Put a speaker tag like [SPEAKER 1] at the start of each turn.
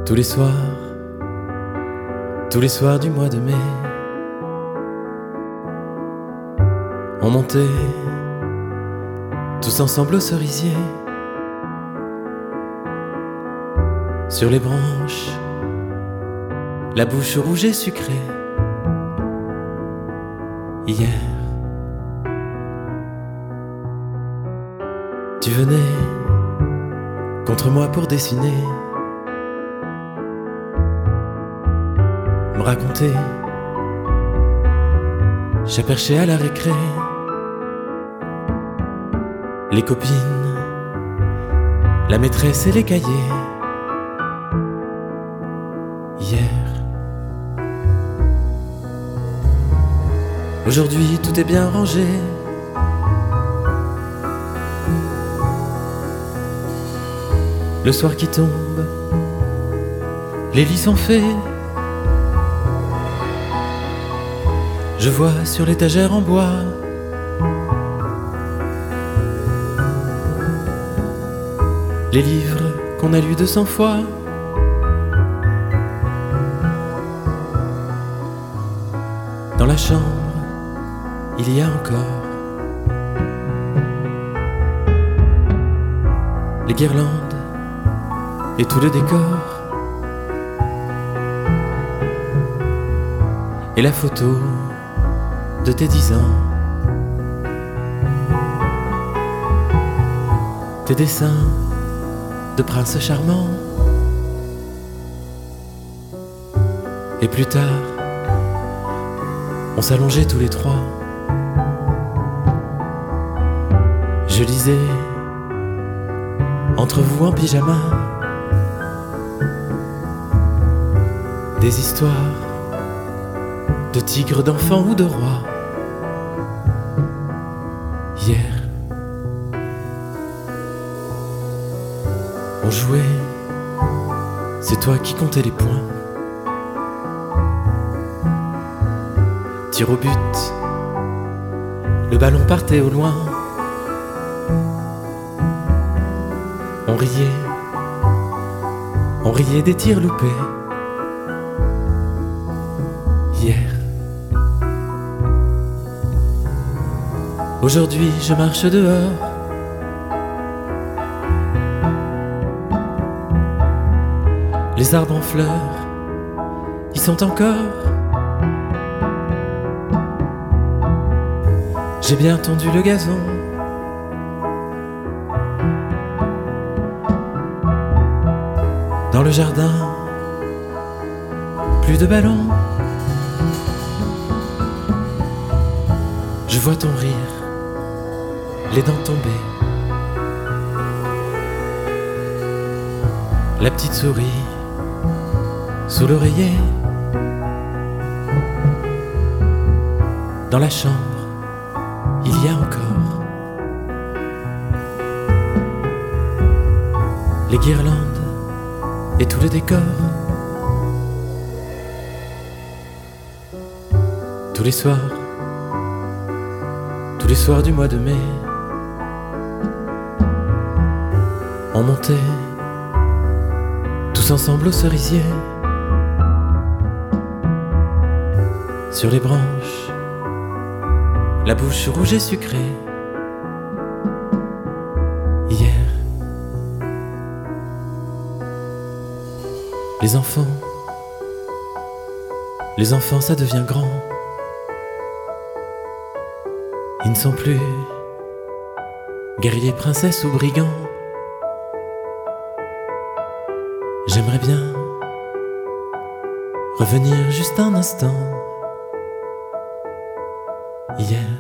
[SPEAKER 1] Tous les soirs du mois de mai, on montait tous ensemble au cerisier. Sur les branches, la bouche rouge et sucrée. Hier, tu venais contre moi pour dessiner, me raconter, j'aperchais à la récré les copines, la maîtresse et les cahiers. Hier, aujourd'hui tout est bien rangé. Le soir qui tombe, les lits sont faits. Je vois sur l'étagère en bois les livres qu'on a lus 200 fois. Dans la chambre, il y a encore les guirlandes et tout le décor, et la photo de tes 10 ans, tes dessins de prince charmant. Et plus tard, on s'allongeait tous les trois. Je lisais entre vous en pyjama des histoires de tigres, d'enfants ou de rois. Hier, on jouait, c'est toi qui comptais les points. Tir au but, le ballon partait au loin. On riait des tirs loupés. Hier, aujourd'hui je marche dehors. Les arbres en fleurs, ils sont encore. J'ai bien tondu le gazon. Dans le jardin, plus de ballons. Je vois ton rire, les dents tombées. La petite souris sous l'oreiller. Dans la chambre, il y a encore les guirlandes et tout le décor. Tous les soirs du mois de mai, on montait tous ensemble au cerisier. Sur les branches, la bouche rouge et sucrée. Hier, les enfants ça devient grand. Ils ne sont plus guerriers, princesses ou brigands. J'aimerais bien revenir juste un instant. Hier,